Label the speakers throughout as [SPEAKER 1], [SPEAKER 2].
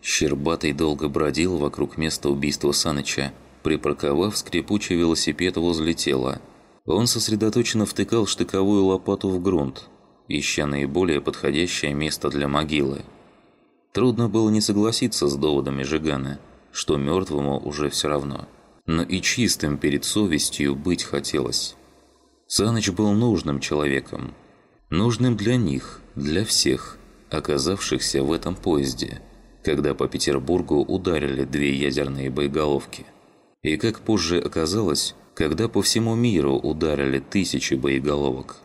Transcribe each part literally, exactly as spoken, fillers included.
[SPEAKER 1] Щербатый долго бродил вокруг места убийства Саныча, припарковав скрипучий велосипед возле тела. Он сосредоточенно втыкал штыковую лопату в грунт, ища наиболее подходящее место для могилы. Трудно было не согласиться с доводами Жигана, что мертвому уже все равно. Но и чистым перед совестью быть хотелось. Саныч был нужным человеком. Нужным для них, для всех, оказавшихся в этом поезде, когда по Петербургу ударили две ядерные боеголовки. И как позже оказалось, когда по всему миру ударили тысячи боеголовок.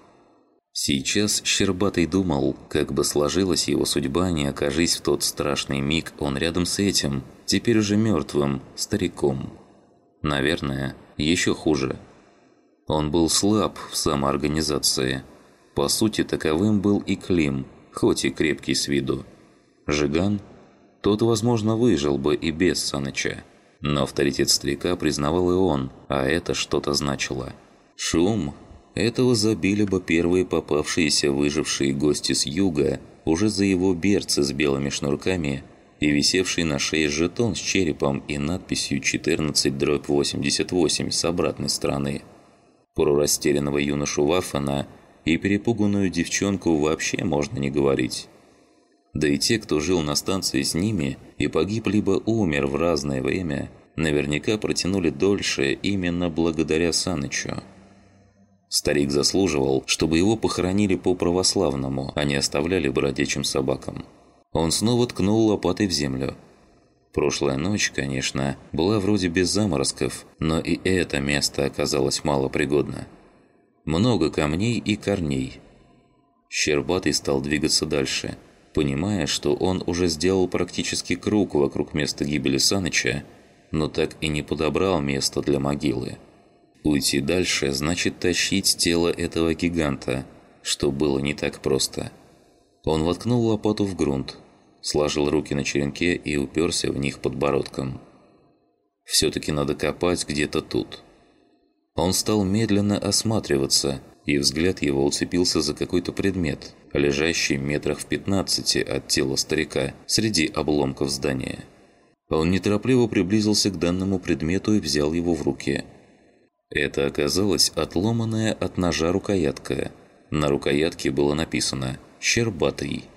[SPEAKER 1] Сейчас Щербатый думал, как бы сложилась его судьба, не окажись в тот страшный миг он рядом с этим, теперь уже мертвым, стариком. Наверное, еще хуже. Он был слаб в самоорганизации. По сути, таковым был и Клим, хоть и крепкий с виду. Жиган? Тот, возможно, выжил бы и без Саныча. Но авторитет старика признавал и он, а это что-то значило. Шум. Этого забили бы первые попавшиеся выжившие гости с юга, уже за его берцы с белыми шнурками и висевший на шее жетон с черепом и надписью четырнадцать дробь восемьдесят восемь с обратной стороны. Про растерянного юношу Ваффена и перепуганную девчонку вообще можно не говорить. Да и те, кто жил на станции с ними и погиб либо умер в разное время, наверняка протянули дольше именно благодаря Санычу. Старик заслуживал, чтобы его похоронили по-православному, а не оставляли бродячим собакам. Он снова ткнул лопатой в землю. Прошлая ночь, конечно, была вроде без заморозков, но и это место оказалось малопригодно. Много камней и корней. Щербатый стал двигаться дальше, понимая, что он уже сделал практически круг вокруг места гибели Саныча, но так и не подобрал место для могилы. Уйти дальше значит тащить тело этого гиганта, что было не так просто. Он воткнул лопату в грунт, сложил руки на черенке и уперся в них подбородком. Все-таки надо копать где-то тут. Он стал медленно осматриваться, и взгляд его уцепился за какой-то предмет, лежащий метрах в пятнадцати от тела старика среди обломков здания. Он неторопливо приблизился к данному предмету и взял его в руки. Это оказалась отломанная от ножа рукоятка. На рукоятке было написано «Щербатый».